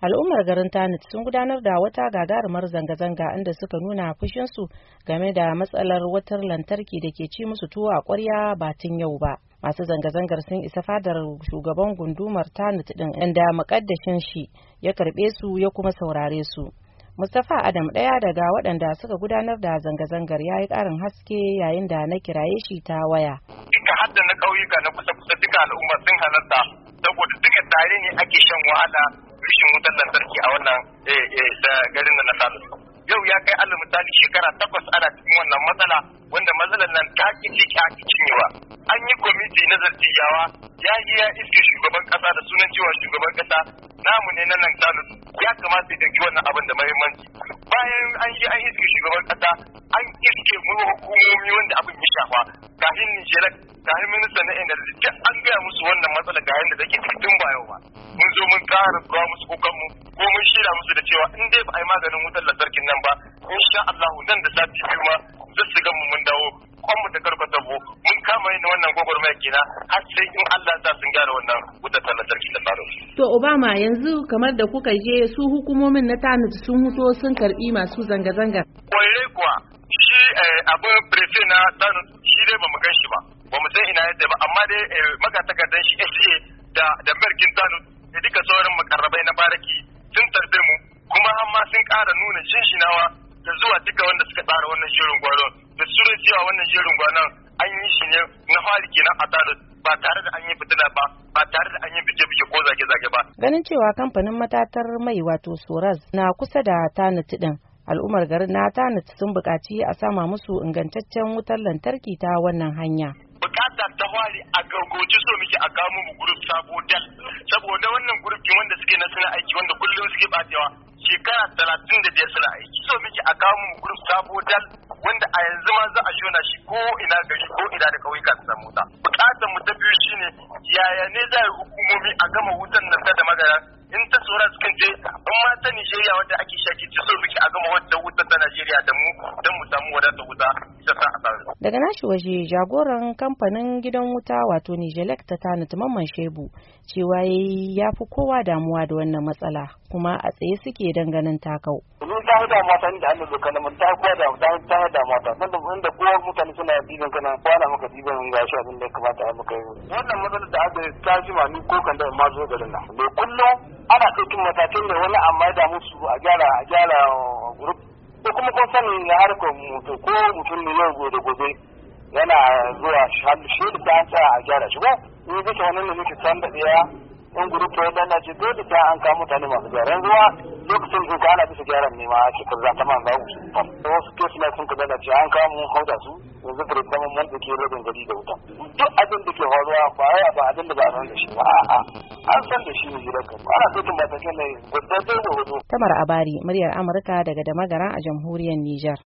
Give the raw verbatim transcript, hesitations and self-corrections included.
Al'ummar garin Tanut sun gudanar da wata gagarumar zanga-zanga inda suka nuna fushinsu game da matsalar wutar lantarki da ke ci musu tuwo a ƙwarya ba tun yau ba. Masu zanga-zangar sun isa fadar shugaban gundumar Tanut din inda muƙaddashin shi ya karɓe su ya kuma saurare su. Mustapha Adam, ɗaya daga waɗanda suka gudanar da zanga-zangar, ya yi ƙarin haske yayin da na kiraye shi ta waya. Duka hadda na ƙauyuka na kusa-kusa duka al'umma sun halarta saboda duka tare ne ake shan wahala rashin wutar lantarki a wannan da garin da na samu. Yau ya kai alal misali shekara takwas ana cikin wannan matsala wanda matsalar nan ta ki ci ta ki cinyewa. An yi kwamiti na zartijawa ya yi ya iske shugaban kasa da sunan cewa shugaban kasa namu ne na nan Tanut ya kamata ya dauki wannan abin da muhimmanci. Bayan an yi an iske shugaban kasa an iske mu hukumomi wanda abin ya shafa kafin Nijar kafin ministan na energy duk an gaya musu wannan matsala ga yadda take tun ba yau ba. Mun zo mun ƙara ruwa musu kukan mu ko mun shirya musu da cewa in dai ba a yi maganin wutar lantarkin nan ba insha Allah nan da sati biyu ma zai su ga mu mun dawo kwanmu da karkata bu mun kama yin wannan gwagwarmaya kenan har sai in Allah ta sun gyara wannan wutar lantarki da tsaro. To Obama, yanzu kamar da kuka je su hukumomin na Tanut sun huto sun karbi masu zanga-zangar. Kwaire kuwa shi abin prefe na Tanut shi dai ba mu gan shi ba ba mu san ina yadda ba amma dai magatakardan shi S A da da merkin Tanut da duka sauran makarrabai na baraki sun tarbe mu kuma har ma sun ƙara nuna shinshinawa da zuwa duka wanda suka tsara wannan shirin gwanon da su cewa wannan shirin gwanon an yi shi ne na fari kenan a Tanut ba tare da an yi fitina ba ba tare da an yi bige-bige ko zage-zage ba. Ganin cewa kamfanin matatar mai wato Soraz na kusa da Tanut din, al'ummar garin na Tanut sun buƙaci a sama musu ingantaccen wutar lantarki ta wannan hanya. Bukata ta fari a gaggauci so muke a kawo mu gurup sabo dal saboda wannan gurupin wanda suke na suna aiki wanda kullum suke batewa shekara talatin da biyar suna aiki so muke a kawo mu gurup sabo dal wanda a yanzu ma za a shona shi ko ina gari ko ina da kauyuka su samu wuta. Bukatar mu ta biyu shine yaya ne za hukumomi a gama wutan nan ta da magana in ta tsora cikin je in ma ta Nijeriya wadda ake shaki ta so muke a gama wadda wutar ta Najeriya da mu don mu samu wadatar wuta ita sa a tsaro. Daga nashi waje jagoran kamfanin gidan wuta wato Nijelek ta Tanut Mamman Shebu cewa yayi ya fi kowa damuwa da wannan matsala kuma a tsaye suke danganin takau. Mun ta da mata da Allah doka mun ta kuwa da ta ta da mata wanda wanda kowa mutane suna diban kana kwana maka diban gashi abin da kamata a maka yi. Wannan matsalar da aka ta jima ni ko kan da ma zo garin nan. Da kullum ana ɗaukin matakin da wani amma da musu a gyara a gyara group ko kuma kun sani na harkar mutu ko mutum ne yau gobe gobe yana zuwa shi da ta tsaya a gyara shi ba ni bisa wannan ne muke san da daya in group to da na ce dole ta an kawo mutane masu gyara zuwa lokacin da ana bisa gyaran ne ma ake kaza ta man za su wasu kesu na sun kaza da ce an kawo mun hauda su yanzu da kuma mun dake rabin gari da wuta duk abin da ke faruwa ba ya ba abin da ba san da shi ba a'a an san da shi ne gidan ka ana cikin matakan ne gudanar da hoto. Tamar Abari, muryar Amurka daga Damagara a jamhuriyar Nijar.